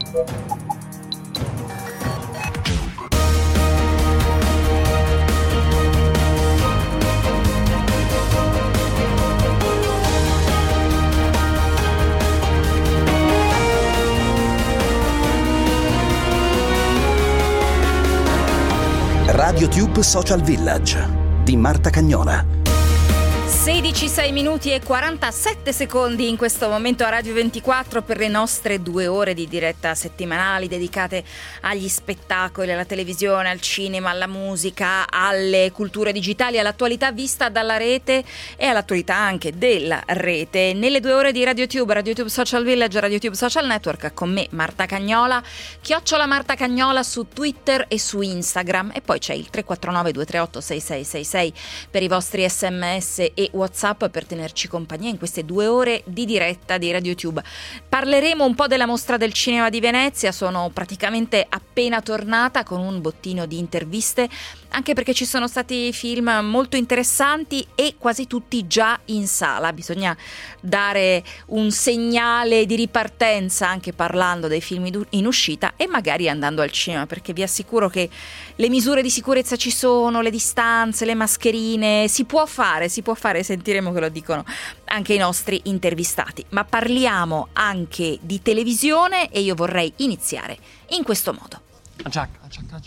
RadioTube Social Village di Marta Cagnola. 16, 6 minuti e 47 secondi in questo momento a Radio 24 per le nostre 2 ore di diretta settimanali dedicate agli spettacoli, alla televisione, al cinema, alla musica, alle culture digitali, all'attualità vista dalla rete e all'attualità anche della rete. Nelle 2 ore di RadioTube Social Village, RadioTube Social Network, con me Marta Cagnola, @ Marta Cagnola su Twitter e su Instagram, e poi c'è il 349 238 6666 per i vostri SMS e WhatsApp per tenerci compagnia in queste 2 ore di diretta di RadioTube. Parleremo un po' della Mostra del Cinema di Venezia, sono praticamente appena tornata con un bottino di interviste, anche perché ci sono stati film molto interessanti e quasi tutti già in sala. Bisogna dare un segnale di ripartenza anche parlando dei film in uscita e magari andando al cinema, perché vi assicuro che le misure di sicurezza ci sono, le distanze, le mascherine, si può fare, sentiremo che lo dicono anche i nostri intervistati. Ma parliamo anche di televisione e io vorrei iniziare in questo modo. Giacca.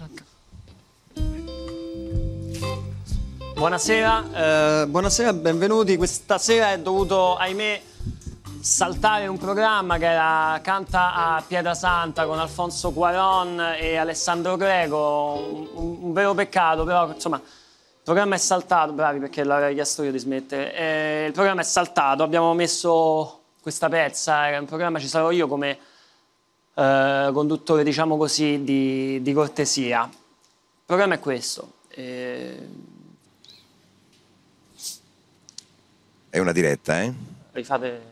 Buonasera, benvenuti. Questa sera è dovuto, ahimè, saltare un programma che era Canta a Pietrasanta con Alfonso Cuarón e Alessandro Greco, un vero peccato, però insomma il programma è saltato, bravi, perché l'avrei chiesto io di smettere. Il programma è saltato, abbiamo messo questa pezza, era un programma, ci sarò io come conduttore, diciamo così, di cortesia. Il programma è questo. È una diretta, eh? Rifate...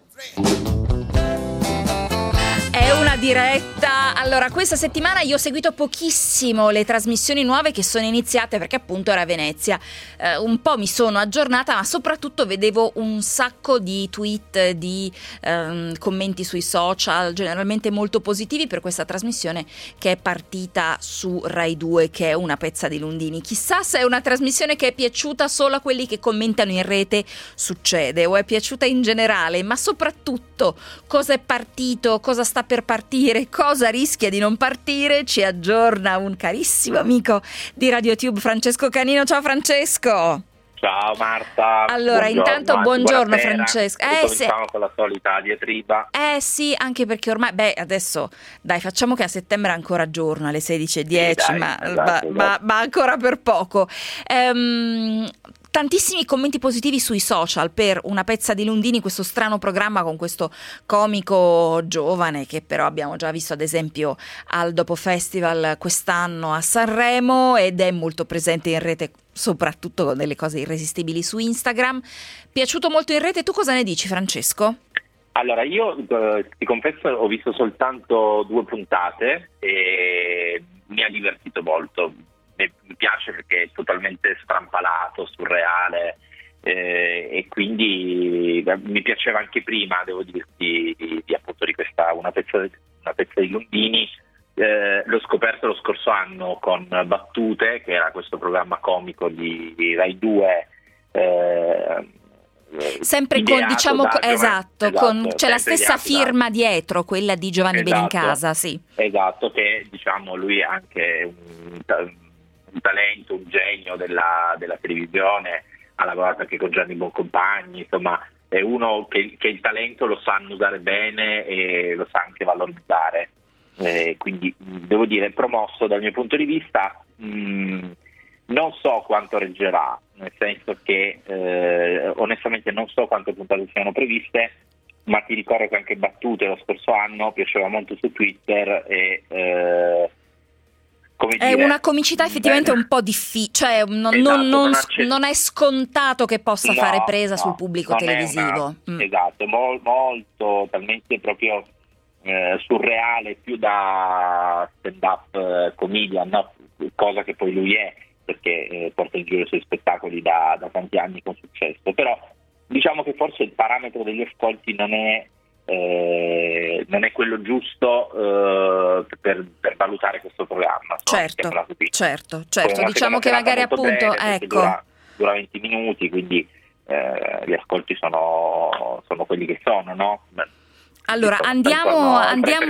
È una diretta. Allora, questa settimana io ho seguito pochissimo le trasmissioni nuove che sono iniziate perché appunto era Venezia. Un po' mi sono aggiornata, ma soprattutto vedevo un sacco di tweet, di commenti sui social, generalmente molto positivi per questa trasmissione che è partita su Rai 2, che è Una pezza di Lundini. Chissà se è una trasmissione che è piaciuta solo a quelli che commentano in rete, succede, o è piaciuta in generale, ma soprattutto cosa è partito, cosa sta per partire, cosa rischia di non partire, ci aggiorna un carissimo amico di RadioTube, Francesco Canino. Ciao Francesco. Ciao Marta. Allora, intanto buongiorno Francesco. Cominciamo con la solita diatriba. Sì, anche perché ormai, adesso dai, facciamo che a settembre è ancora giorno alle 16:10, Sì, dai, ma ancora per poco. Tantissimi commenti positivi sui social per Una pezza di Lundini, questo strano programma con questo comico giovane che però abbiamo già visto ad esempio al Dopo Festival quest'anno a Sanremo ed è molto presente in rete, soprattutto con delle cose irresistibili su Instagram. Piaciuto molto in rete, tu cosa ne dici, Francesco? Allora, io ti confesso ho visto soltanto 2 puntate e mi ha divertito molto. Mi piace perché è totalmente strampalato, surreale, e quindi mi piaceva anche prima, devo dirti, di questa una pezza di Lundini. L'ho scoperto lo scorso anno con Battute, che era questo programma comico di Rai 2, sempre con, diciamo, esatto, c'è la stessa firma da... dietro, quella di Giovanni Benincasa, sì. Esatto, che diciamo lui è anche un talento, un genio della televisione, ha lavorato anche con Gianni Boncompagni, insomma è uno che il talento lo sa usare bene e lo sa anche valorizzare, quindi devo dire promosso dal mio punto di vista. Non so quanto reggerà, nel senso che onestamente non so quante puntate siano previste, ma ti ricordo che anche Battute lo scorso anno piaceva molto su Twitter e è una comicità effettivamente un po' difficile, cioè non è scontato che possa fare presa sul pubblico televisivo. Esatto, molto, talmente proprio surreale, più da stand-up comedian, no? Cosa che poi lui è, perché porta in giro i suoi spettacoli da tanti anni con successo. Però diciamo che forse il parametro degli ascolti non è quello giusto per valutare questo programma. Certo, diciamo che Come magari molto appunto, breve, ecco. Dura 20 minuti, quindi gli ascolti sono quelli che sono, no? Allora andiamo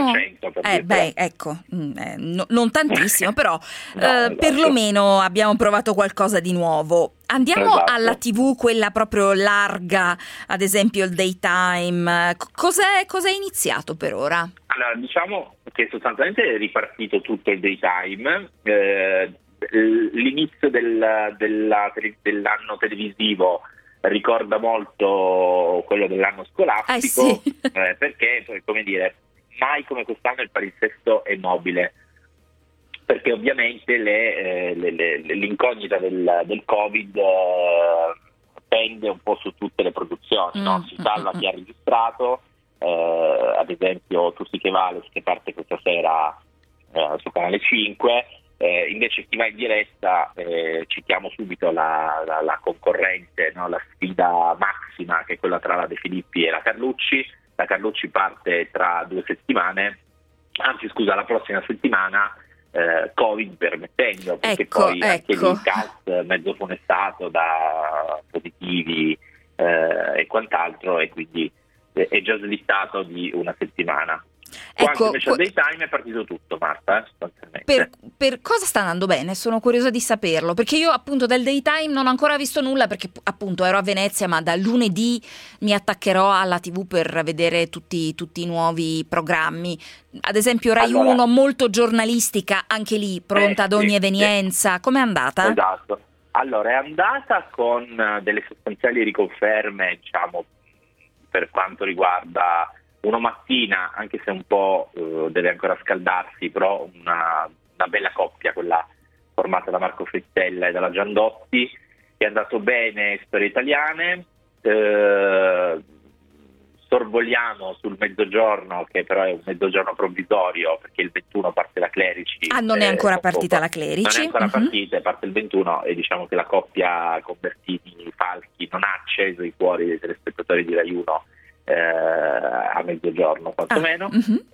non tantissimo, però perlomeno abbiamo provato qualcosa di nuovo. Andiamo alla TV, quella proprio larga, ad esempio il daytime. Cos'è iniziato per ora? Allora, diciamo che sostanzialmente è ripartito tutto il daytime. L'inizio dell'anno televisivo ricorda molto quello dell'anno scolastico, perché, come dire, mai come quest'anno il palinsesto è mobile, perché ovviamente l'incognita del Covid pende un po' su tutte le produzioni, no? Si salva chi ha registrato, ad esempio Tu sì che vales, che parte questa sera su Canale 5. Invece chi va in diretta, citiamo subito la concorrente, no? La sfida massima, che è quella tra la De Filippi e la Carlucci. La Carlucci parte tra 2 settimane, la prossima settimana, Covid permettendo, perché poi anche lì il cast mezzo funestato da positivi e quant'altro, e quindi è già slittato di una settimana. Quando invece al daytime è partito tutto, Marta, sostanzialmente. Per cosa sta andando bene? Sono curiosa di saperlo, perché io appunto del daytime non ho ancora visto nulla, perché appunto ero a Venezia, ma da lunedì mi attaccherò alla TV per vedere tutti i nuovi programmi. Ad esempio Rai 1, molto giornalistica, anche lì pronta ad ogni evenienza. Com'è andata? Esatto. Allora, è andata con delle sostanziali riconferme, diciamo, per quanto riguarda Uno Mattina, anche se un po' deve ancora scaldarsi, però una bella coppia, quella formata da Marco Frittella e dalla Giandotti. È andato bene Storie Italiane. Sorvoliamo sul Mezzogiorno, che però è un mezzogiorno provvisorio, perché il 21 parte la Clerici. Non è ancora partita la Clerici? Non è ancora partita, parte il 21, e diciamo che la coppia Convertini-Falchi non ha acceso i cuori dei telespettatori di Rai 1 a mezzogiorno, quantomeno.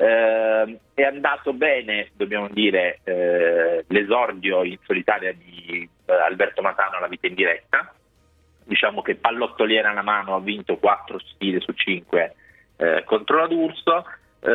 È andato bene, dobbiamo dire, l'esordio in solitaria di Alberto Matano alla Vita in diretta. Diciamo che pallottoliera alla mano ha vinto 4 sfide su 5 contro la D'Urso.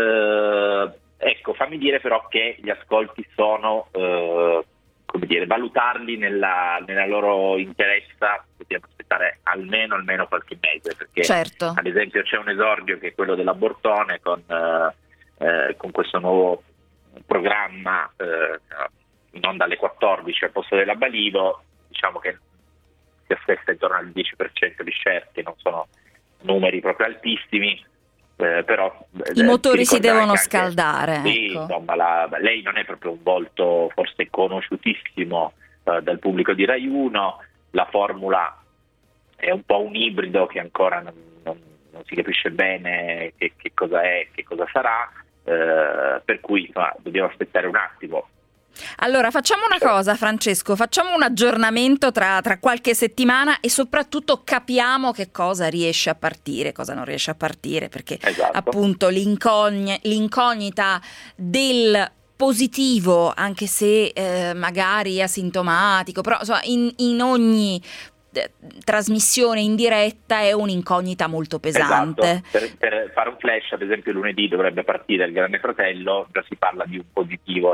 Ecco, fammi dire però che gli ascolti sono, come dire, valutarli nella loro interezza, dobbiamo aspettare almeno qualche mese, perché certo. Ad esempio c'è un esordio che è quello dell'Abortone con questo nuovo programma in onda alle 14 al posto della Balido. Diciamo che si assesta intorno al 10% di share, che non sono numeri proprio altissimi, però i motori si devono scaldare. Sì, ecco. Insomma, lei non è proprio un volto forse conosciutissimo dal pubblico di Rai 1. La formula è un po' un ibrido che ancora non si capisce bene che cosa è, che cosa sarà, per cui dobbiamo aspettare un attimo. Allora facciamo una cosa, Francesco, facciamo un aggiornamento tra qualche settimana, e soprattutto capiamo che cosa riesce a partire, cosa non riesce a partire, perché appunto l'incognita del positivo, anche se magari asintomatico, però insomma, in ogni trasmissione in diretta è un'incognita molto pesante. Esatto. Per fare un flash, ad esempio lunedì dovrebbe partire Il Grande Fratello, già si parla di un positivo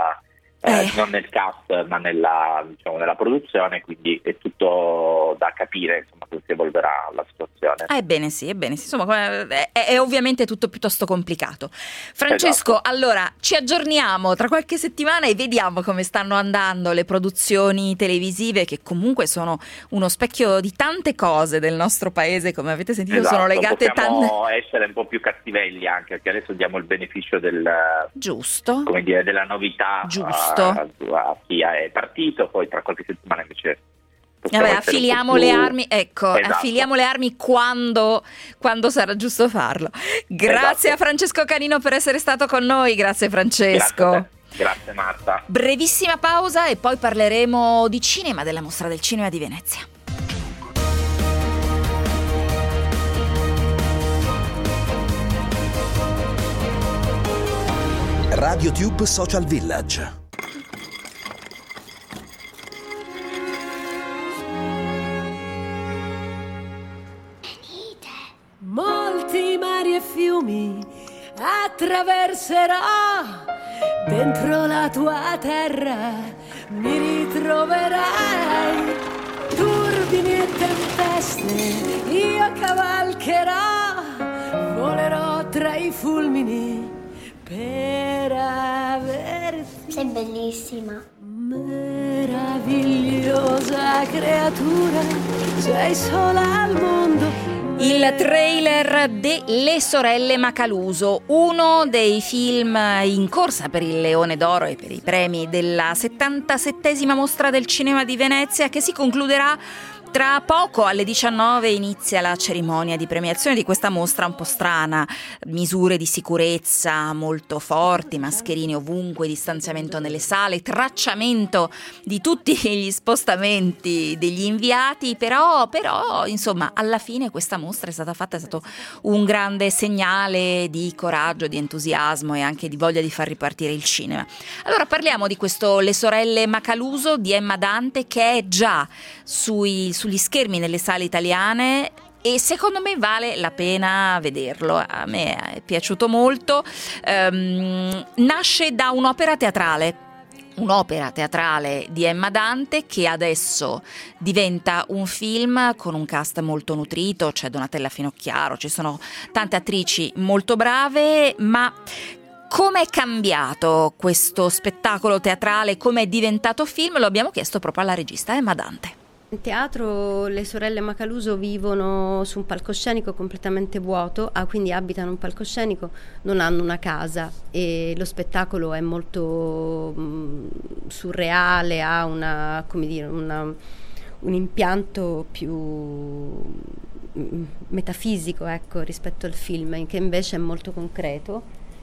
non nel cast ma nella produzione, quindi è tutto da capire, insomma, come si evolverà la situazione. Ebbene sì, insomma è ovviamente tutto piuttosto complicato. Francesco, esatto. Allora ci aggiorniamo tra qualche settimana e vediamo come stanno andando le produzioni televisive, che comunque sono uno specchio di tante cose del nostro paese, come avete sentito. Sono legate possiamo essere un po' più cattivelli, anche perché adesso diamo il beneficio giusto, come dire, della novità, giusto, a chi è partito. Poi tra qualche settimana invece affiliamo le armi, affiliamo le armi quando sarà giusto farlo. Grazie a Francesco Canino per essere stato con noi. Grazie Francesco. Grazie Marta. Brevissima pausa e poi parleremo di cinema, della Mostra del Cinema di Venezia. RadioTube Social Village. Molti mari e fiumi attraverserò, dentro la tua terra mi ritroverai. Turbini e tempeste io cavalcherò, volerò tra i fulmini per averti. Sei bellissima. Meravigliosa creatura, sei sola al mondo. Il trailer de Le sorelle Macaluso, uno dei film in corsa per il Leone d'Oro e per i premi della 77esima Mostra del Cinema di Venezia, che si concluderà tra poco. Alle 19 inizia la cerimonia di premiazione di questa mostra un po' strana, misure di sicurezza molto forti, mascherine ovunque, distanziamento nelle sale, tracciamento di tutti gli spostamenti degli inviati, però insomma alla fine questa mostra è stata fatta, è stato un grande segnale di coraggio, di entusiasmo e anche di voglia di far ripartire il cinema. Allora parliamo di questo Le sorelle Macaluso di Emma Dante, che è già sugli schermi nelle sale italiane e secondo me vale la pena vederlo. A me è piaciuto molto. Nasce da un'opera teatrale di Emma Dante, che adesso diventa un film con un cast molto nutrito. C'è Donatella Finocchiaro, ci sono tante attrici molto brave, ma come è cambiato questo spettacolo teatrale, come è diventato film, lo abbiamo chiesto proprio alla regista Emma Dante. In teatro le sorelle Macaluso vivono su un palcoscenico completamente vuoto, quindi abitano un palcoscenico, non hanno una casa e lo spettacolo è molto surreale, ha un impianto più metafisico, ecco, rispetto al film, che invece è molto concreto.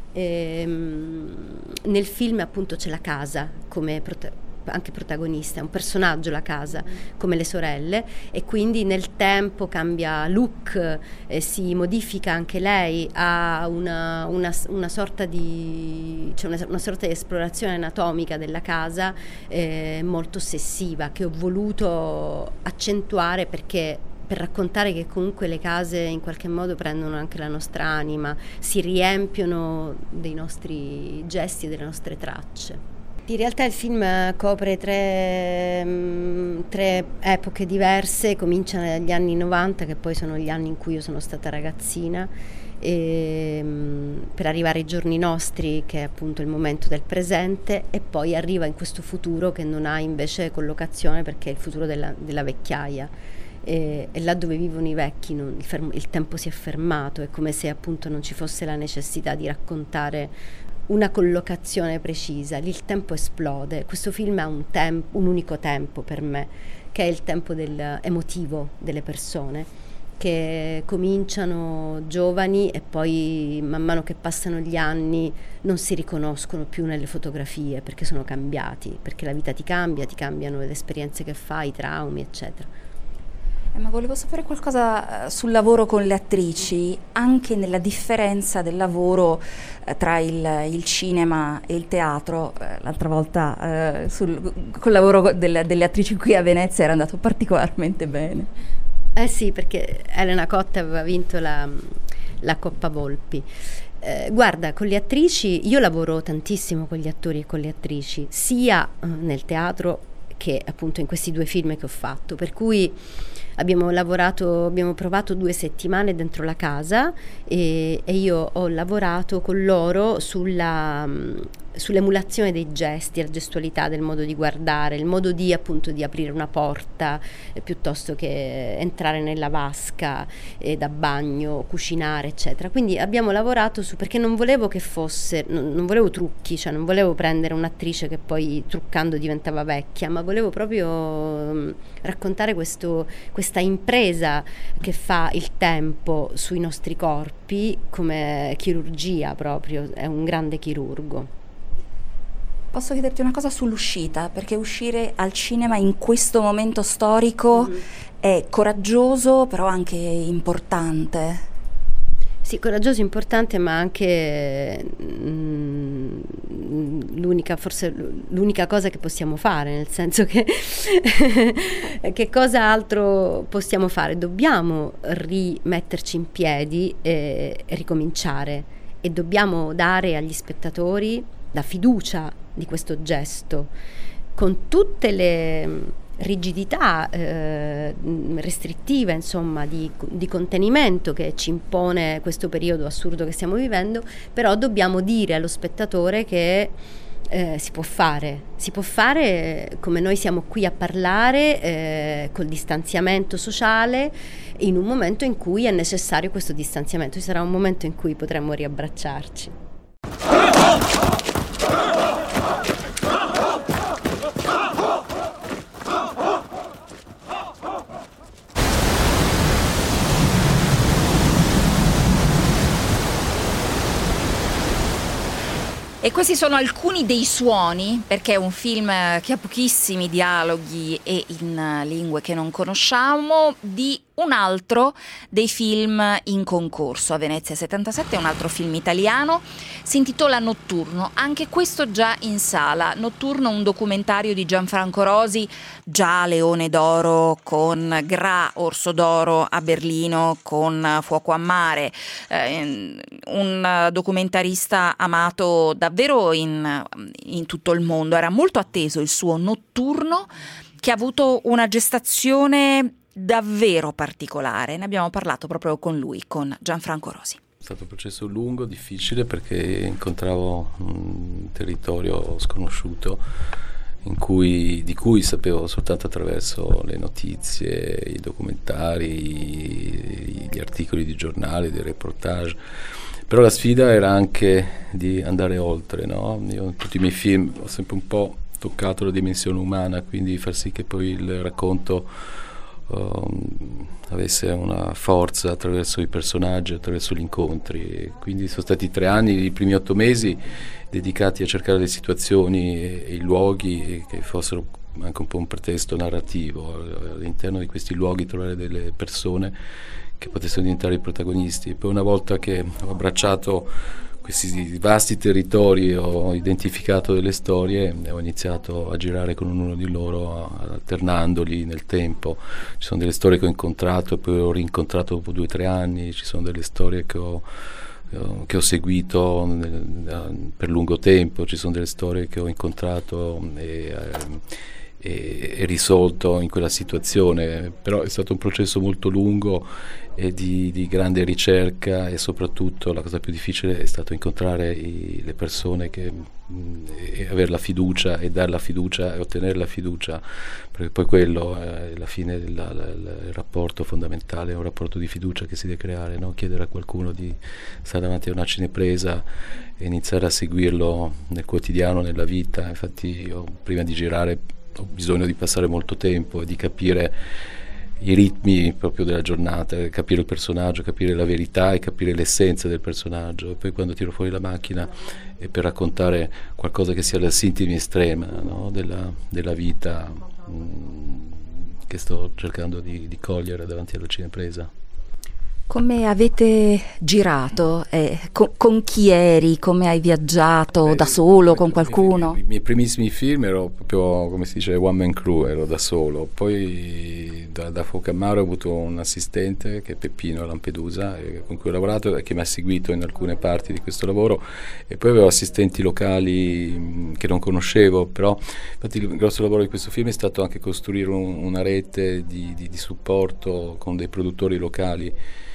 Nel film appunto c'è la casa come anche protagonista, è un personaggio la casa, come le sorelle, e quindi nel tempo cambia look, si modifica anche lei, ha una sorta di esplorazione anatomica della casa molto ossessiva, che ho voluto accentuare per raccontare che comunque le case in qualche modo prendono anche la nostra anima, si riempiono dei nostri gesti e delle nostre tracce. In realtà il film copre tre epoche diverse, comincia dagli anni 90, che poi sono gli anni in cui io sono stata ragazzina, per arrivare ai giorni nostri, che è appunto il momento del presente, e poi arriva in questo futuro che non ha invece collocazione, perché è il futuro della vecchiaia. E là dove vivono i vecchi il tempo si è fermato, è come se appunto non ci fosse la necessità di raccontare una collocazione precisa. Lì il tempo esplode. Questo film ha un unico tempo per me, che è il tempo emotivo delle persone, che cominciano giovani e poi man mano che passano gli anni non si riconoscono più nelle fotografie, perché sono cambiati, perché la vita ti cambiano le esperienze che fai, i traumi, eccetera. Ma volevo sapere qualcosa sul lavoro con le attrici, anche nella differenza del lavoro tra il cinema e il teatro. L'altra volta col lavoro delle attrici qui a Venezia era andato particolarmente bene. Sì, perché Elena Cotta aveva vinto la Coppa Volpi. Guarda, con le attrici, io lavoro tantissimo con gli attori e con le attrici, sia nel teatro che appunto in questi 2 film che ho fatto, per cui abbiamo provato 2 settimane dentro la casa e io ho lavorato con loro sull'emulazione dei gesti, la gestualità del modo di guardare, il modo di appunto di aprire una porta piuttosto che entrare nella vasca da bagno, cucinare, eccetera. Quindi abbiamo lavorato perché non volevo che non volevo trucchi, cioè non volevo prendere un'attrice che poi truccando diventava vecchia, ma volevo proprio raccontare questa impresa che fa il tempo sui nostri corpi come chirurgia, proprio, è un grande chirurgo. Posso chiederti una cosa sull'uscita, perché uscire al cinema in questo momento storico è coraggioso, però anche importante. Sì, coraggioso, importante, ma anche forse l'unica cosa che possiamo fare, nel senso che che cosa altro possiamo fare? Dobbiamo rimetterci in piedi e ricominciare, e dobbiamo dare agli spettatori la fiducia di questo gesto, con tutte le rigidità restrittive, insomma, di contenimento che ci impone questo periodo assurdo che stiamo vivendo, però dobbiamo dire allo spettatore che si può fare come noi siamo qui a parlare, col distanziamento sociale, in un momento in cui è necessario questo distanziamento. Ci sarà un momento in cui potremo riabbracciarci. E questi sono alcuni dei suoni, perché è un film che ha pochissimi dialoghi e in lingue che non conosciamo, di un altro dei film in concorso a Venezia 77, un altro film italiano, si intitola Notturno, anche questo già in sala. Notturno, un documentario di Gianfranco Rosi, già Leone d'Oro con Gra, Orso d'Oro a Berlino con Fuoco a mare, un documentarista amato davvero in tutto il mondo. Era molto atteso il suo Notturno, che ha avuto una gestazione davvero particolare. Ne abbiamo parlato proprio con lui, con Gianfranco Rosi. È stato un processo lungo, difficile, perché incontravo un territorio sconosciuto di cui sapevo soltanto attraverso le notizie, i documentari, gli articoli di giornali, dei reportage. Però la sfida era anche di andare oltre, no? Io in tutti i miei film ho sempre un po' toccato la dimensione umana, quindi far sì che poi il racconto avesse una forza attraverso i personaggi, attraverso gli incontri. Quindi sono stati 3 anni, i primi 8 mesi dedicati a cercare le situazioni e i luoghi che fossero anche un po' un pretesto narrativo, all'interno di questi luoghi trovare delle persone che potessero diventare i protagonisti. E poi, una volta che ho abbracciato questi vasti territori, ho identificato delle storie e ho iniziato a girare con ognuno di loro, alternandoli nel tempo. Ci sono delle storie che ho incontrato e poi ho rincontrato dopo 2 o 3 anni, ci sono delle storie che ho seguito per lungo tempo, ci sono delle storie che ho incontrato e risolto in quella situazione. Però è stato un processo molto lungo e di grande ricerca, e soprattutto la cosa più difficile è stato incontrare le persone e avere la fiducia e dar la fiducia e ottenere la fiducia, perché poi quello è alla fine il rapporto fondamentale, è un rapporto di fiducia che si deve creare, no? Chiedere a qualcuno di stare davanti a una cinepresa e iniziare a seguirlo nel quotidiano, nella vita. Infatti io, prima di girare, ho bisogno di passare molto tempo e di capire i ritmi proprio della giornata, capire il personaggio, capire la verità e capire l'essenza del personaggio. E poi quando tiro fuori la macchina è per raccontare qualcosa che sia la sintesi estrema, no? della vita che sto cercando di cogliere davanti alla cinepresa. Come avete girato? Con chi eri? Come hai viaggiato? Da solo? Con qualcuno? I miei primissimi film ero proprio, come si dice, one man crew, ero da solo. Poi da Fuoco a mare ho avuto un assistente che è Peppino a Lampedusa, con cui ho lavorato e che mi ha seguito in alcune parti di questo lavoro, e poi avevo assistenti locali che non conoscevo. Però infatti il grosso lavoro di questo film è stato anche costruire una rete di supporto con dei produttori locali.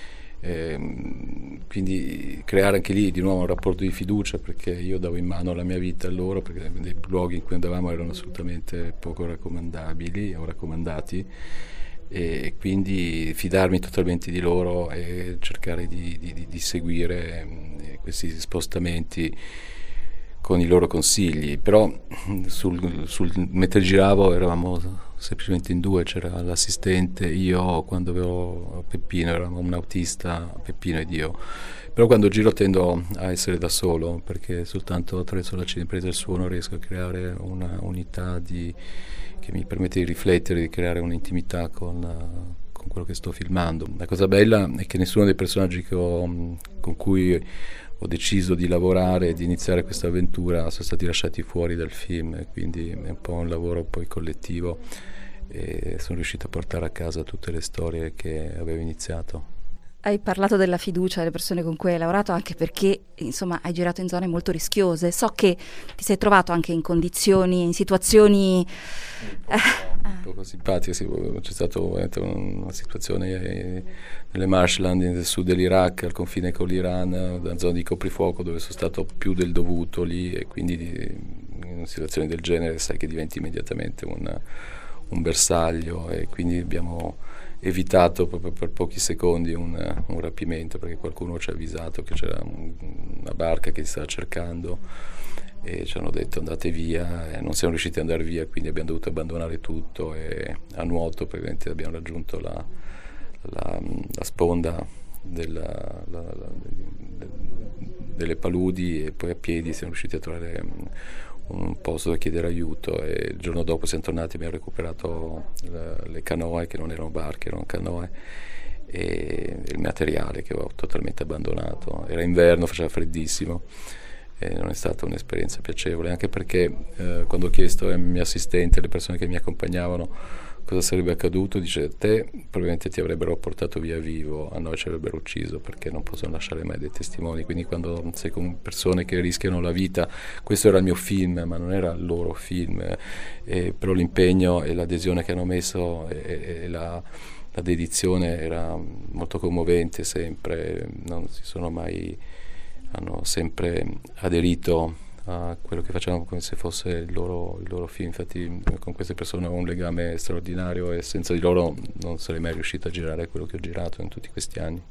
Quindi creare anche lì di nuovo un rapporto di fiducia, perché io davo in mano la mia vita a loro, perché dei luoghi in cui andavamo erano assolutamente poco raccomandabili o raccomandati, e quindi fidarmi totalmente di loro e cercare di seguire questi spostamenti con i loro consigli. Però mentre giravo eravamo semplicemente in 2, c'era l'assistente, io, quando avevo Peppino eravamo un autista, Peppino ed io. Però quando giro tendo a essere da solo, perché soltanto attraverso la cinepresa e il suono riesco a creare una unità che mi permette di riflettere, di creare un'intimità con con quello che sto filmando. La cosa bella è che nessuno dei personaggi con cui ho deciso di lavorare e di iniziare questa avventura sono stati lasciati fuori dal film, quindi è un po' un lavoro poi collettivo e sono riuscito a portare a casa tutte le storie che avevo iniziato. Hai parlato della fiducia delle persone con cui hai lavorato, anche perché insomma hai girato in zone molto rischiose. So che ti sei trovato anche in situazioni un poco simpatiche, sì. C'è stata una situazione nelle marshland nel sud dell'Iraq, al confine con l'Iran, una zona di coprifuoco dove sono stato più del dovuto lì, e quindi in una situazione del genere sai che diventi immediatamente un bersaglio, e quindi abbiamo evitato proprio per pochi secondi un rapimento, perché qualcuno ci ha avvisato che c'era una barca che stava cercando e ci hanno detto andate via, e non siamo riusciti ad andare via, quindi abbiamo dovuto abbandonare tutto, e a nuoto praticamente abbiamo raggiunto la sponda delle paludi, e poi a piedi siamo riusciti a trovare un posto da chiedere aiuto, e il giorno dopo siamo tornati e abbiamo recuperato le canoe, che non erano barche, erano canoe, e il materiale che avevo totalmente abbandonato. Era inverno, faceva freddissimo e non è stata un'esperienza piacevole, anche perché quando ho chiesto al mio assistente, alle persone che mi accompagnavano, cosa sarebbe accaduto, dice: te probabilmente ti avrebbero portato via vivo, a noi ci avrebbero ucciso, perché non possono lasciare mai dei testimoni. Quindi quando sei con persone che rischiano la vita, questo era il mio film ma non era il loro film, però l'impegno e l'adesione che hanno messo e la dedizione era molto commovente sempre, hanno sempre aderito a quello che facevano come se fosse il loro film. Infatti con queste persone ho un legame straordinario, e senza di loro non sarei mai riuscito a girare quello che ho girato in tutti questi anni.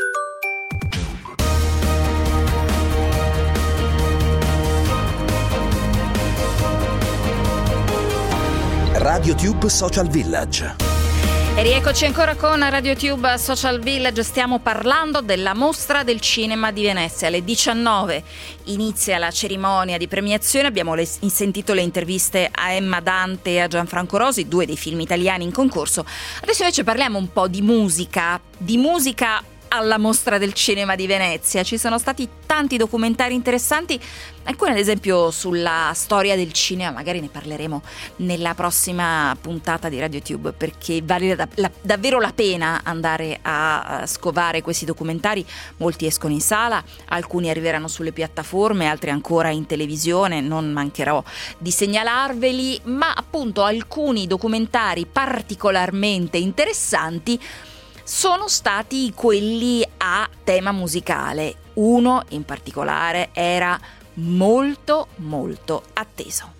RadioTube Social Village. E rieccoci ancora con RadioTube Social Village. Stiamo parlando della Mostra del Cinema di Venezia. Alle 19 inizia la cerimonia di premiazione. Abbiamo sentito le interviste a Emma Dante e a Gianfranco Rosi, due dei film italiani in concorso. Adesso invece parliamo un po' di musica alla Mostra del Cinema di Venezia. Ci sono stati tanti documentari interessanti, alcuni ad esempio sulla storia del cinema, magari ne parleremo nella prossima puntata di RadioTube, perché vale davvero la pena andare a scovare questi documentari. Molti escono in sala, alcuni arriveranno sulle piattaforme, altri ancora in televisione, non mancherò di segnalarveli, ma appunto alcuni documentari particolarmente interessanti sono stati quelli a tema musicale. Uno in particolare era molto molto atteso.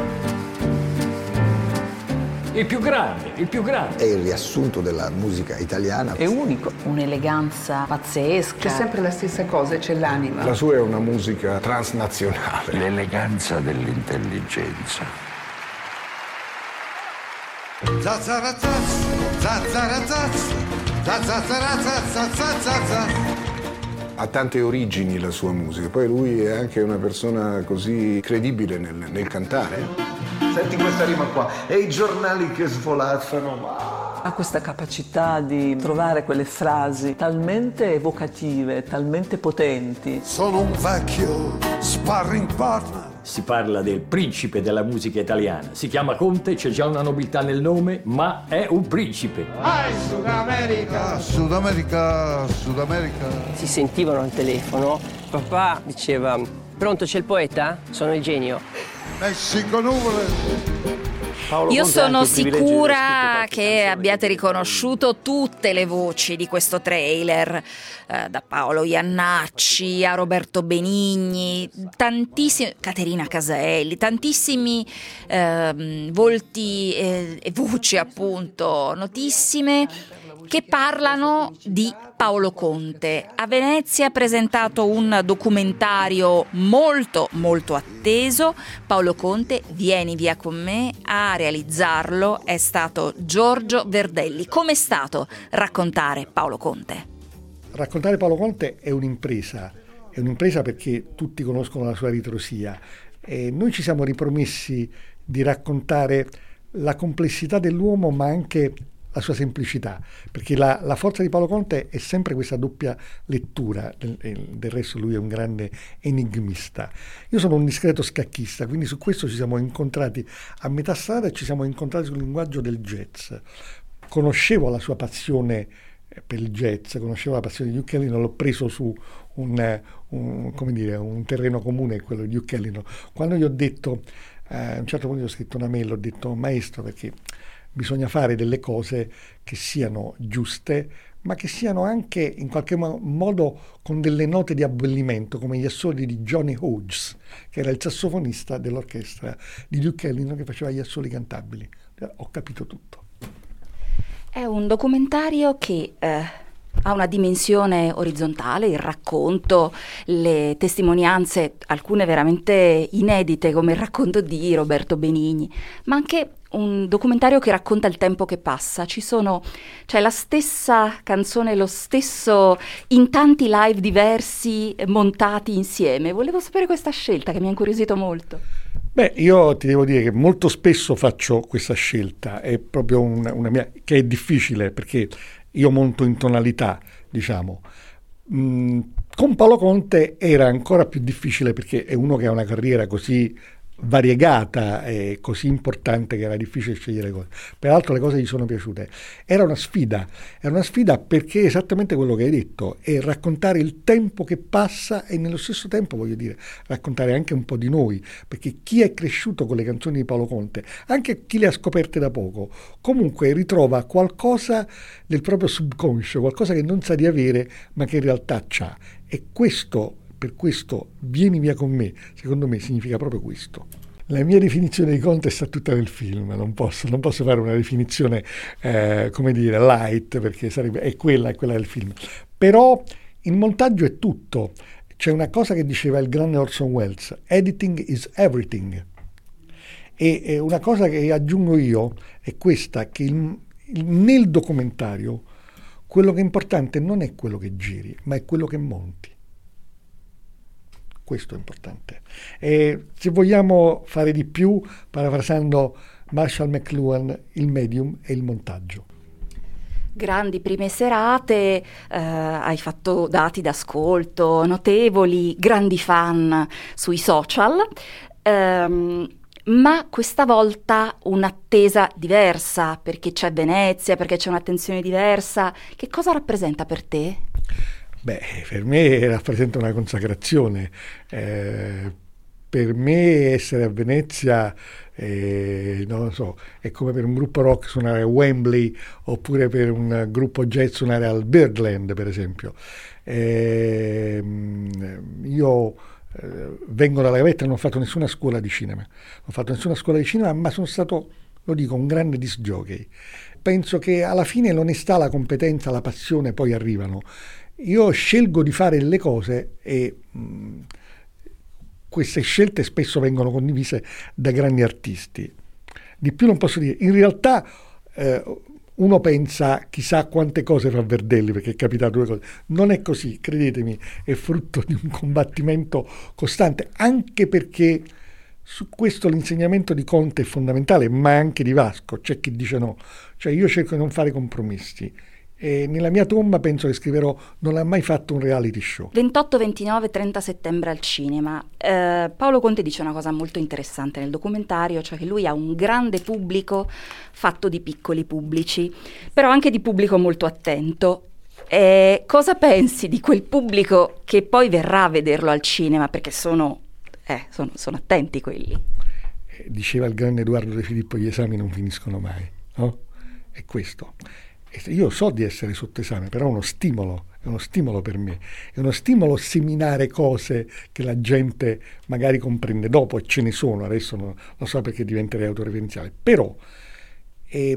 Il più grande. È il riassunto della musica italiana. È unico. Un'eleganza pazzesca. C'è sempre la stessa cosa, c'è l'anima. La sua è una musica transnazionale. L'eleganza dell'intelligenza. Ha tante origini la sua musica, poi lui è anche una persona così credibile nel cantare. Senti questa rima qua, e i giornali che svolazzano. Ha questa capacità di trovare quelle frasi talmente evocative, talmente potenti. Sono un vecchio sparring partner. Si parla del principe della musica italiana. Si chiama Conte, c'è già una nobiltà nel nome, ma è un principe. Sud America! Sud America! Sud America! Si sentivano al telefono. Papà diceva: pronto, c'è il poeta? Sono il genio. Messico nuvole! Io sono sicura che abbiate riconosciuto tutte le voci di questo trailer, da Paolo Iannacci a Roberto Benigni, tantissimi, Caterina Caselli, tantissimi volti e voci appunto notissime che parlano di Paolo Conte. A Venezia ha presentato un documentario molto molto atteso. Paolo Conte, vieni via con me. A realizzarlo è stato Giorgio Verdelli. Com'è stato raccontare Paolo Conte? Raccontare Paolo Conte è un'impresa perché tutti conoscono la sua ritrosia, e noi ci siamo ripromessi di raccontare la complessità dell'uomo, ma anche sua semplicità, perché la forza di Paolo Conte è sempre questa doppia lettura, del resto lui è un grande enigmista. Io sono un discreto scacchista, quindi su questo ci siamo incontrati a metà strada e ci siamo incontrati sul linguaggio del jazz. Conoscevo la sua passione per il jazz, conoscevo la passione di Duke Ellington, l'ho preso su un terreno comune, quello di Duke Ellington. Quando gli ho detto, a un certo punto gli ho scritto una mail, ho detto: maestro, perché bisogna fare delle cose che siano giuste, ma che siano anche in qualche modo con delle note di abbellimento, come gli assoli di Johnny Hodges, che era il sassofonista dell'orchestra di Duke Ellington, che faceva gli assoli cantabili. Ho capito tutto. È un documentario che ha una dimensione orizzontale, il racconto, le testimonianze, alcune veramente inedite, come il racconto di Roberto Benigni, ma anche un documentario che racconta il tempo che passa. C'è la stessa canzone, lo stesso, in tanti live diversi montati insieme. Volevo sapere questa scelta, che mi ha incuriosito molto. Beh, io ti devo dire che molto spesso faccio questa scelta, è proprio una mia, che è difficile, perché io monto in tonalità, diciamo. Con Paolo Conte era ancora più difficile, perché è uno che ha una carriera così variegata e così importante che era difficile scegliere cose. Peraltro le cose gli sono piaciute. Era una sfida perché è esattamente quello che hai detto, è raccontare il tempo che passa e nello stesso tempo, voglio dire, raccontare anche un po' di noi, perché chi è cresciuto con le canzoni di Paolo Conte, anche chi le ha scoperte da poco, comunque ritrova qualcosa del proprio subconscio, qualcosa che non sa di avere ma che in realtà c'ha. E per questo vieni via con me, secondo me significa proprio questo. La mia definizione di Conte sta tutta nel film, non posso fare una definizione light, perché è quella del film. Però il montaggio è tutto. C'è una cosa che diceva il grande Orson Welles: editing is everything. E una cosa che aggiungo io è questa, che nel documentario quello che è importante non è quello che giri, ma è quello che monti. Questo è importante. E se vogliamo fare di più, parafrasando Marshall McLuhan, il medium è il montaggio. Grandi prime serate, hai fatto dati d'ascolto notevoli, grandi fan sui social, ma questa volta un'attesa diversa, perché c'è Venezia, perché c'è un'attenzione diversa. Che cosa rappresenta per te? Beh, per me rappresenta una consacrazione. Per me essere a Venezia, non lo so, è come per un gruppo rock suonare a Wembley, oppure per un gruppo jazz suonare al Birdland, per esempio. Io vengo dalla gavetta e non ho fatto nessuna scuola di cinema. Ma sono stato, lo dico, un grande disc jockey. Penso che alla fine l'onestà, la competenza, la passione poi arrivano. Io scelgo di fare le cose e queste scelte spesso vengono condivise da grandi artisti. Di più non posso dire. In realtà uno pensa chissà quante cose fa Verdelli, perché è capitato due cose. Non è così, credetemi, è frutto di un combattimento costante, anche perché su questo l'insegnamento di Conte è fondamentale, ma anche di Vasco. C'è chi dice no. Cioè io cerco di non fare compromessi. E nella mia tomba penso che scriverò: non ha mai fatto un reality show. 28, 29, 30 settembre al cinema. Paolo Conte dice una cosa molto interessante nel documentario, cioè che lui ha un grande pubblico fatto di piccoli pubblici, però anche di pubblico molto attento. Cosa pensi di quel pubblico che poi verrà a vederlo al cinema? Perché sono attenti quelli. Diceva il grande Edoardo De Filippo: gli esami non finiscono mai, no? È questo. Io so di essere sotto esame, però è uno stimolo per me, è uno stimolo seminare cose che la gente magari comprende dopo, e ce ne sono, adesso non lo so perché diventerei autoreferenziale, però è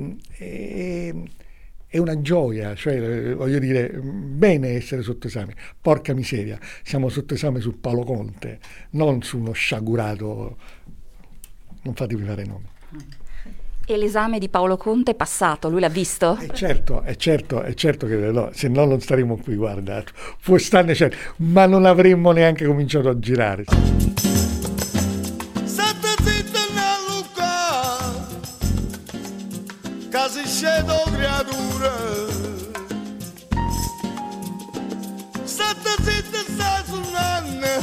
una gioia, cioè voglio dire, bene essere sotto esame, porca miseria, siamo sotto esame su Paolo Conte, non su uno sciagurato, non fatevi fare nomi. E l'esame di Paolo Conte è passato, lui l'ha visto? È certo che no, se no non staremo qui, guarda, può starne certo, ma non avremmo neanche cominciato a girare. Casa si scedo creatura, state zitta sta suonando,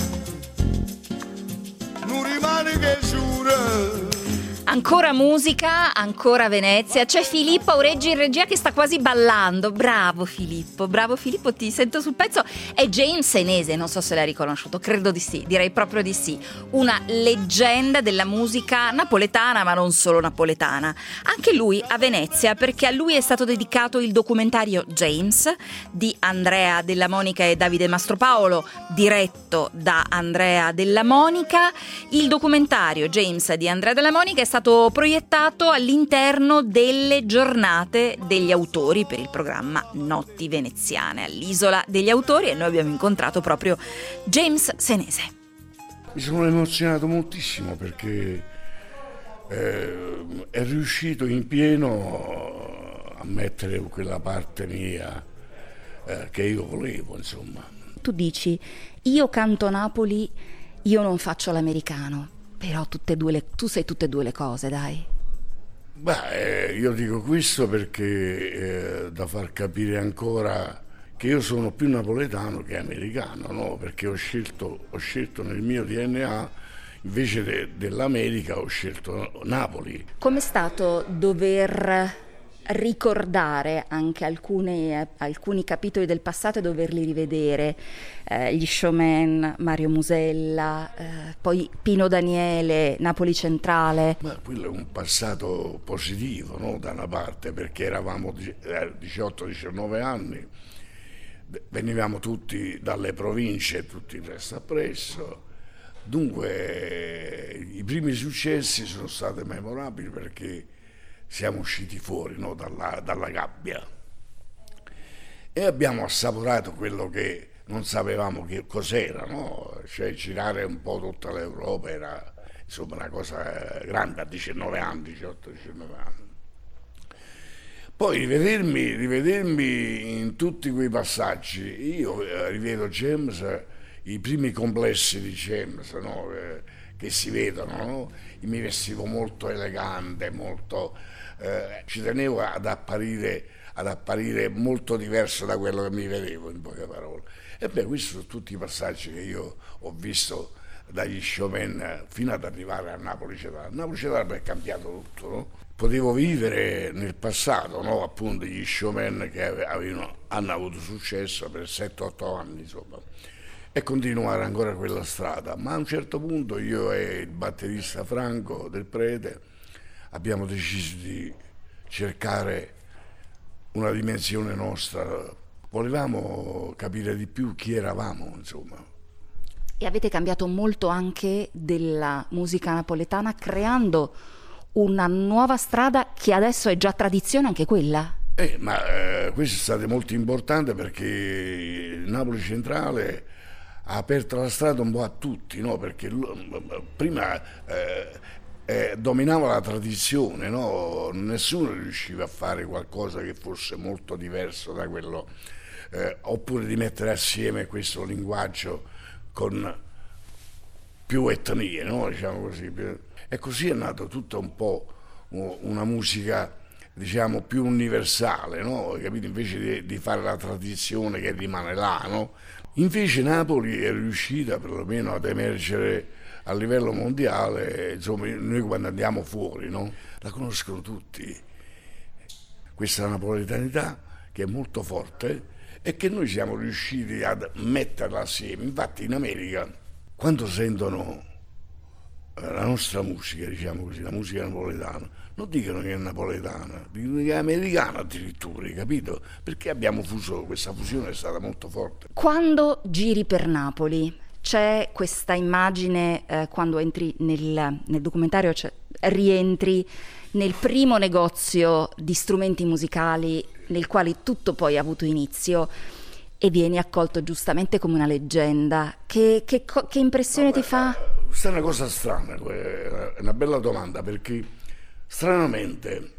non rimane che giura. Ancora musica, ancora Venezia. C'è Filippo Aureggi in regia che sta quasi ballando. Bravo Filippo, ti sento sul pezzo. È James Senese, non so se l'hai riconosciuto, credo di sì, direi proprio di sì. Una leggenda della musica napoletana, ma non solo napoletana. Anche lui a Venezia, perché a lui è stato dedicato il documentario James di Andrea Della Monica e Davide Mastropaolo, diretto da Andrea Della Monica. Il documentario James di Andrea Della Monica è stato proiettato all'interno delle giornate degli autori per il programma Notti Veneziane all'Isola degli Autori, e noi abbiamo incontrato proprio James Senese. Mi sono emozionato moltissimo perché è riuscito in pieno a mettere quella parte mia che io volevo, insomma. Tu dici, io canto Napoli, io non faccio l'americano. Però tu sei tutte e due le cose, dai. Beh, io dico questo perché da far capire ancora che io sono più napoletano che americano, no? Perché ho scelto nel mio DNA, invece dell'America, ho scelto Napoli. Com'è stato dover ricordare anche alcuni capitoli del passato e doverli rivedere, gli showman, Mario Musella, poi Pino Daniele, Napoli Centrale? Ma quello è un passato positivo, no? Da una parte, perché eravamo 18-19 anni, venivamo tutti dalle province, tutti presso a presso, dunque i primi successi sono stati memorabili perché siamo usciti fuori, no, dalla gabbia e abbiamo assaporato quello che non sapevamo che cos'era, no? Cioè girare un po' tutta l'Europa era insomma una cosa grande a 19 anni, 18-19 anni. Poi rivedermi in tutti quei passaggi, io rivedo James, i primi complessi di James, no? Che si vedono, no? Io mi vestivo molto elegante, molto ci tenevo ad apparire molto diverso da quello che mi vedevo, in poche parole. E beh, questi sono tutti i passaggi che io ho visto dagli showman fino ad arrivare a Napoli Centrale. Napoli Centrale è cambiato tutto, no? Potevo vivere nel passato, no? Appunto gli showman che hanno avuto successo per 7-8 anni, insomma, e continuare ancora quella strada. Ma a un certo punto io e il batterista Franco del Prete abbiamo deciso di cercare una dimensione nostra, volevamo capire di più chi eravamo, insomma. E avete cambiato molto anche della musica napoletana, creando una nuova strada che adesso è già tradizione anche quella? Ma questo è stato molto importante perché Napoli Centrale ha aperto la strada un po' a tutti, no? Perché prima dominava la tradizione, no? Nessuno riusciva a fare qualcosa che fosse molto diverso da quello, oppure di mettere assieme questo linguaggio con più etnie, no? Diciamo così. E così è nato tutta un po' una musica, diciamo, più universale, no? Capito? Invece di fare la tradizione che rimane là, no? Invece Napoli è riuscita perlomeno ad emergere a livello mondiale, insomma, noi quando andiamo fuori, no? La conoscono tutti. Questa napoletanità che è molto forte e che noi siamo riusciti ad metterla assieme. Infatti in America, quando sentono la nostra musica, diciamo così, la musica napoletana, non dicono che è napoletana, dicono che è americana addirittura, capito? Perché abbiamo fuso, questa fusione è stata molto forte. Quando giri per Napoli, c'è questa immagine, quando entri nel documentario, rientri nel primo negozio di strumenti musicali nel quale tutto poi ha avuto inizio e vieni accolto giustamente come una leggenda. Che impressione ti fa? Questa è una cosa strana, è una bella domanda, perché stranamente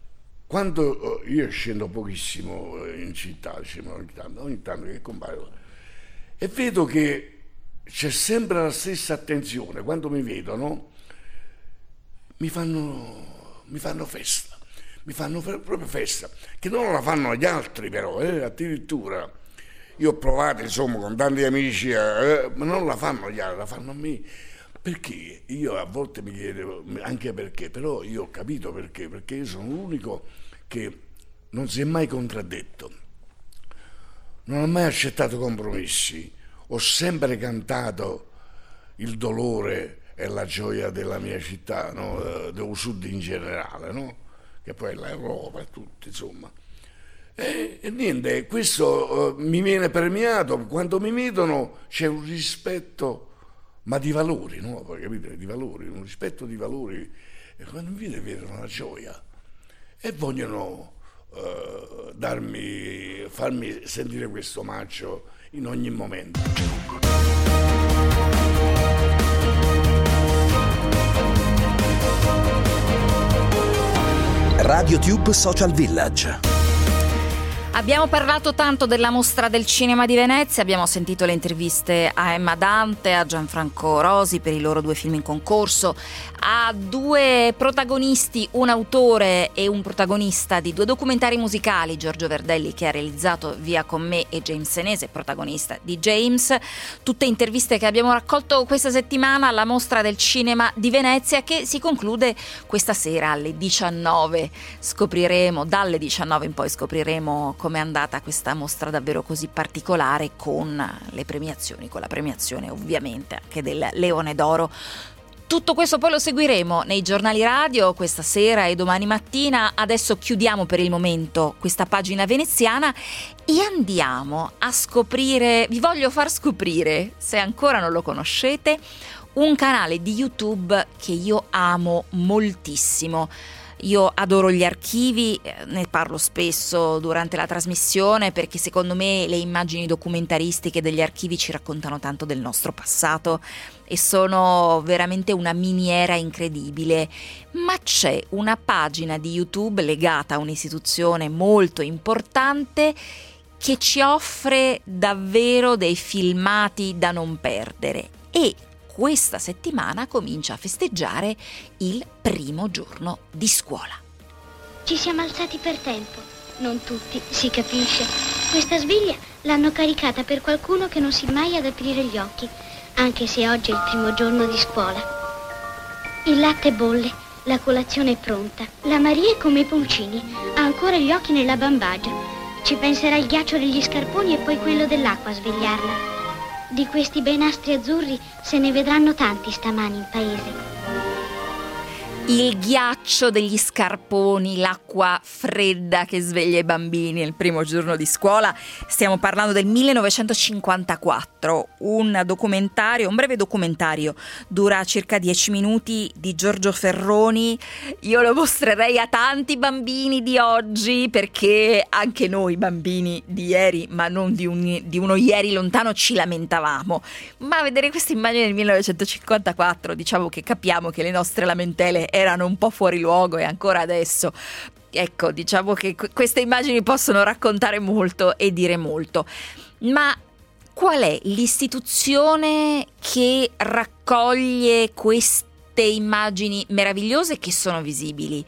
quando io scendo pochissimo in città, ogni tanto che compaio e vedo che c'è sempre la stessa attenzione, quando mi vedono mi fanno festa, mi fanno proprio festa, che non la fanno agli altri però, addirittura. Io ho provato, insomma, con tanti amici, ma non la fanno agli altri, la fanno a me. Perché? Io a volte mi chiedevo anche perché, però io ho capito perché io sono l'unico che non si è mai contraddetto, non ho mai accettato compromessi, ho sempre cantato il dolore e la gioia della mia città, no? Del sud in generale, no? Che poi è l'Europa e tutto, insomma. E niente, questo mi viene premiato, quando mi vedono c'è un rispetto, ma di valori, no? Capite? Di valori, un rispetto di valori, e quando mi vedono la gioia e vogliono farmi sentire questo omaggio in ogni momento. RadioTube Social Village. Abbiamo parlato tanto della Mostra del Cinema di Venezia, abbiamo sentito le interviste a Emma Dante, a Gianfranco Rosi per i loro 2 film in concorso, a 2 protagonisti, un autore e un protagonista di 2 documentari musicali, Giorgio Verdelli che ha realizzato Via con me e James Senese, protagonista di James, tutte interviste che abbiamo raccolto questa settimana alla Mostra del Cinema di Venezia che si conclude questa sera alle 19. Dalle 19 in poi scopriremo com'è andata questa mostra davvero così particolare con la premiazione ovviamente anche del Leone d'Oro. Tutto questo poi lo seguiremo nei giornali radio questa sera e domani mattina. Adesso chiudiamo per il momento questa pagina veneziana e andiamo a scoprire, vi voglio far scoprire, se ancora non lo conoscete, un canale di YouTube che io amo moltissimo. Io adoro gli archivi, ne parlo spesso durante la trasmissione perché secondo me le immagini documentaristiche degli archivi ci raccontano tanto del nostro passato e sono veramente una miniera incredibile. Ma c'è una pagina di YouTube legata a un'istituzione molto importante che ci offre davvero dei filmati da non perdere e questa settimana comincia a festeggiare il primo giorno di scuola. Ci siamo alzati per tempo, non tutti, si capisce. Questa sveglia l'hanno caricata per qualcuno che non si mai ad aprire gli occhi, anche se oggi è il primo giorno di scuola. Il latte bolle, la colazione è pronta. La Maria è come i pulcini, ha ancora gli occhi nella bambagia. Ci penserà il ghiaccio degli scarponi e poi quello dell'acqua a svegliarla. Di questi bei nastri azzurri se ne vedranno tanti stamani in paese. Il ghiaccio degli scarponi, l'acqua fredda che sveglia i bambini il primo giorno di scuola. Stiamo parlando del 1954, un breve documentario, dura circa 10 minuti, di Giorgio Ferroni. Io lo mostrerei a tanti bambini di oggi perché anche noi bambini di ieri, ma non di uno ieri lontano, ci lamentavamo. Ma a vedere queste immagini del 1954 diciamo che capiamo che le nostre lamentele erano un po' fuori luogo e ancora adesso. Ecco, diciamo che queste immagini possono raccontare molto e dire molto. Ma qual è l'istituzione che raccoglie queste immagini meravigliose che sono visibili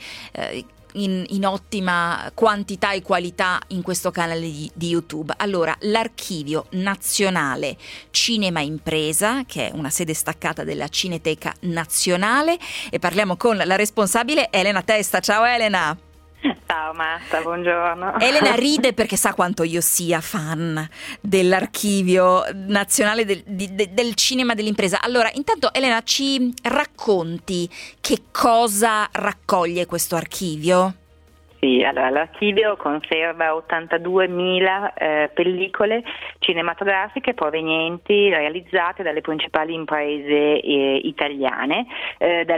in ottima quantità e qualità in questo canale di YouTube? Allora, l'Archivio Nazionale Cinema Impresa, che è una sede staccata della Cineteca Nazionale, e parliamo con la responsabile Elena Testa. Ciao Elena! Ciao Marta, buongiorno. Elena ride perché sa quanto io sia fan dell'Archivio Nazionale del Cinema dell'Impresa. Allora, intanto Elena, ci racconti che cosa raccoglie questo archivio? Sì, allora l'archivio conserva 82.000 pellicole cinematografiche provenienti, realizzate dalle principali imprese italiane dal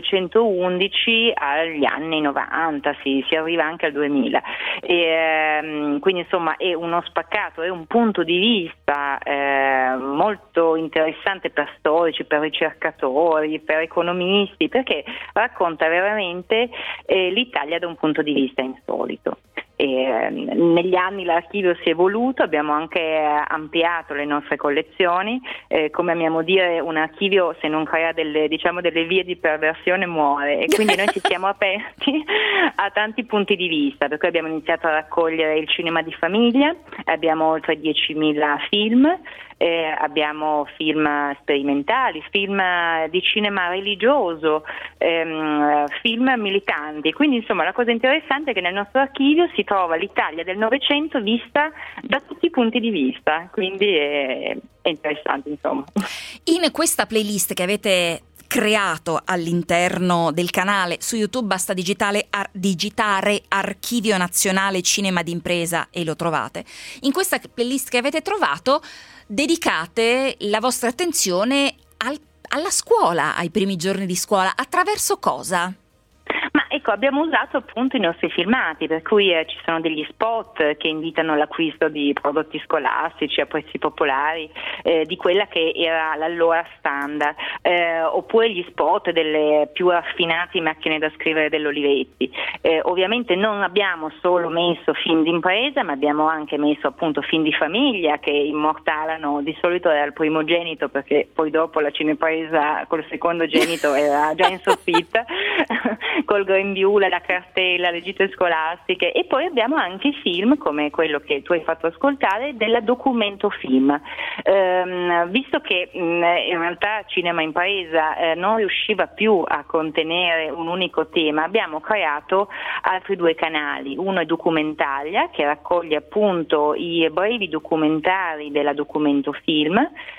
1911 agli anni 90, si arriva anche al 2000. Quindi insomma è uno spaccato, è un punto di vista molto interessante per storici, per ricercatori, per economisti, perché racconta veramente l'Italia da un punto di vista insolito. Negli anni l'archivio si è evoluto, abbiamo anche ampliato le nostre collezioni, come amiamo dire un archivio se non crea delle vie di perversione muore, e quindi noi ci siamo aperti a tanti punti di vista, perché abbiamo iniziato a raccogliere il cinema di famiglia, abbiamo oltre 10.000 film, abbiamo film sperimentali, film di cinema religioso, film militanti, quindi insomma la cosa interessante è che nel nostro archivio si trova l'Italia del Novecento vista da tutti i punti di vista, quindi è interessante insomma. In questa playlist che avete creato all'interno del canale su YouTube basta digitare Archivio Nazionale Cinema d'Impresa e lo trovate. In questa playlist che avete trovato dedicate la vostra attenzione alla scuola, ai primi giorni di scuola, attraverso cosa? Ma ecco, abbiamo usato appunto i nostri filmati, per cui ci sono degli spot che invitano all'acquisto di prodotti scolastici a prezzi popolari, di quella che era l'allora standard, oppure gli spot delle più raffinate macchine da scrivere dell'Olivetti. Ovviamente non abbiamo solo messo film d'impresa, ma abbiamo anche messo appunto film di famiglia che immortalano, di solito era il primogenito, perché poi dopo la cinepresa col secondogenito era già in soffitta, col grembiule, la cartella, le gite scolastiche, e poi abbiamo anche film come quello che tu hai fatto ascoltare della documento film. Visto che in realtà Cinema Impresa non riusciva più a contenere un unico tema, abbiamo creato altri due canali. Uno è Documentalia, che raccoglie appunto i brevi documentari della documento film,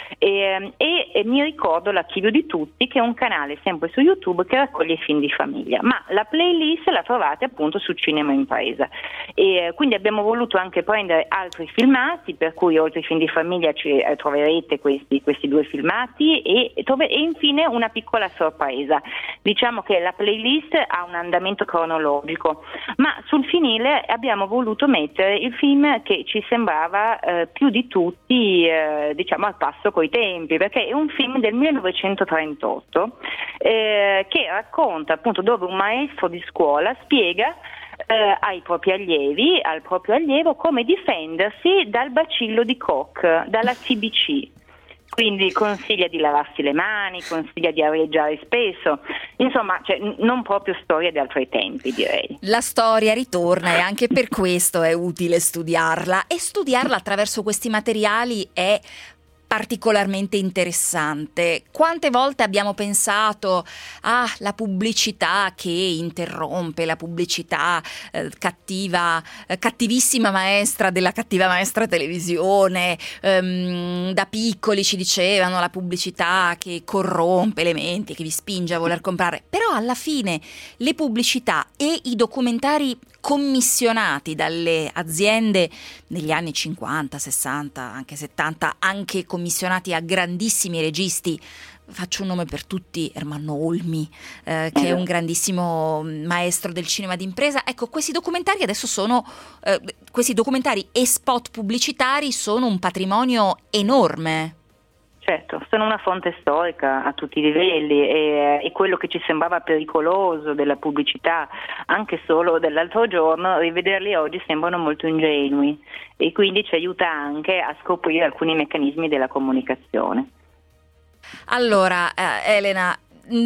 e mi ricordo l'Archivio di Tutti, che è un canale sempre su YouTube che raccoglie i film di famiglia, ma la playlist la trovate appunto su Cinema Impresa, e quindi abbiamo voluto anche prendere altri filmati, per cui oltre ai film di famiglia troverete questi due filmati e infine una piccola sorpresa. Diciamo che la playlist ha un andamento cronologico, ma sul finire abbiamo voluto mettere il film che ci sembrava più di tutti diciamo al passo coi tempi, perché è un film del 1938 che racconta appunto dove un maestro di scuola spiega ai propri allievi, al proprio allievo, come difendersi dal bacillo di Koch, dalla TBC. Quindi consiglia di lavarsi le mani, consiglia di areggiare spesso, insomma, non proprio storia di altri tempi, direi. La storia ritorna e anche per questo è utile studiarla, e studiarla attraverso questi materiali è particolarmente interessante. Quante volte abbiamo pensato la pubblicità che interrompe, la pubblicità cattivissima maestra della cattiva maestra televisione, da piccoli ci dicevano la pubblicità che corrompe le menti, che vi spinge a voler comprare, però alla fine le pubblicità e i documentari commissionati dalle aziende negli anni 50, 60, anche 70, anche commissionati a grandissimi registi. Faccio un nome per tutti, Ermanno Olmi, che è un grandissimo maestro del cinema d'impresa. Ecco, questi documentari adesso questi documentari e spot pubblicitari sono un patrimonio enorme. Certo, sono una fonte storica a tutti i livelli, e quello che ci sembrava pericoloso della pubblicità anche solo dell'altro giorno, rivederli oggi sembrano molto ingenui, e quindi ci aiuta anche a scoprire alcuni meccanismi della comunicazione. Allora, Elena,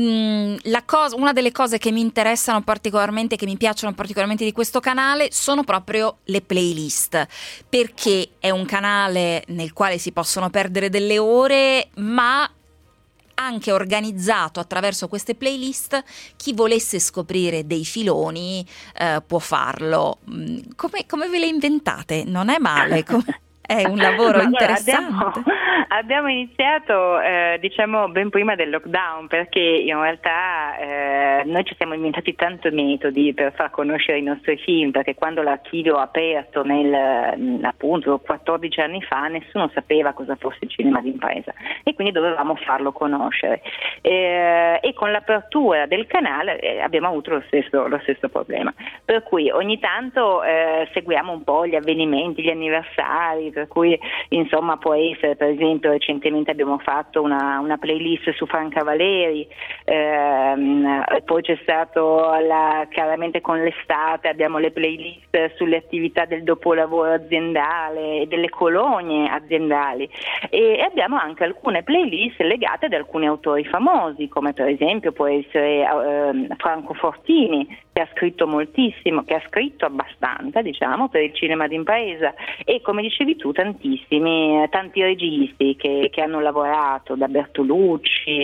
una delle cose che mi interessano particolarmente, che mi piacciono particolarmente di questo canale, sono proprio le playlist, perché è un canale nel quale si possono perdere delle ore, ma anche organizzato attraverso queste playlist. Chi volesse scoprire dei filoni può farlo. Come ve le inventate? Non è male. È un lavoro interessante. Abbiamo iniziato diciamo ben prima del lockdown, perché in realtà noi ci siamo inventati tanti metodi per far conoscere i nostri film, perché quando l'archivio ha aperto appunto 14 anni fa nessuno sapeva cosa fosse il cinema d'impresa, e quindi dovevamo farlo conoscere, e con l'apertura del canale abbiamo avuto lo stesso problema, per cui ogni tanto seguiamo un po' gli avvenimenti, gli anniversari, per cui insomma può essere, per esempio recentemente abbiamo fatto una playlist su Franca Valeri, poi c'è stato chiaramente con l'estate abbiamo le playlist sulle attività del dopolavoro aziendale e delle colonie aziendali, e abbiamo anche alcune playlist legate ad alcuni autori famosi, come per esempio può essere Franco Fortini, che ha scritto moltissimo, che ha scritto abbastanza, diciamo, per il cinema d'impresa, e come dicevi tu tanti registi che hanno lavorato, da Bertolucci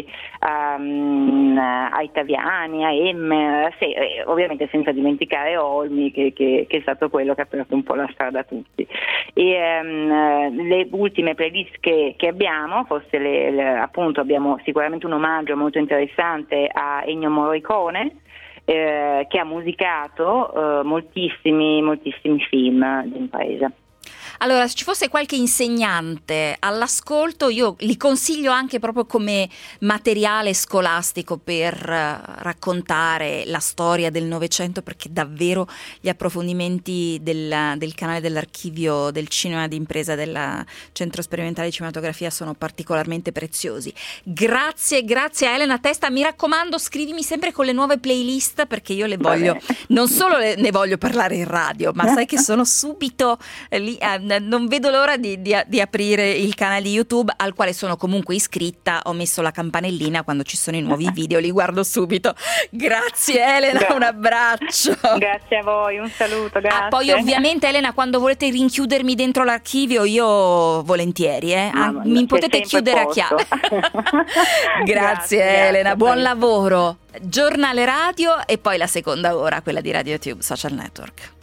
ai Taviani, a Emmer, ovviamente senza dimenticare Olmi che è stato quello che ha aperto un po' la strada a tutti. E le ultime playlist che abbiamo, forse appunto abbiamo sicuramente un omaggio molto interessante a Ennio Morricone, che ha musicato moltissimi film d'impresa. Allora, se ci fosse qualche insegnante all'ascolto, io li consiglio anche proprio come materiale scolastico per raccontare la storia del Novecento, perché davvero gli approfondimenti del canale dell'archivio del cinema d'impresa del Centro Sperimentale di Cinematografia sono particolarmente preziosi. Grazie a Elena Testa, mi raccomando scrivimi sempre con le nuove playlist, perché io le voglio, non solo ne voglio parlare in radio, ma sai che sono subito lì, non vedo l'ora di aprire il canale di YouTube, al quale sono comunque iscritta, ho messo la campanellina, quando ci sono i nuovi video li guardo subito. Grazie Elena, un abbraccio. Grazie a voi, un saluto, grazie. Poi ovviamente Elena, quando volete rinchiudermi dentro l'archivio, io volentieri, mi potete chiudere a chiave. Grazie Elena, buon lavoro. Giornale radio e poi la seconda ora, quella di Radio Tube Social Network.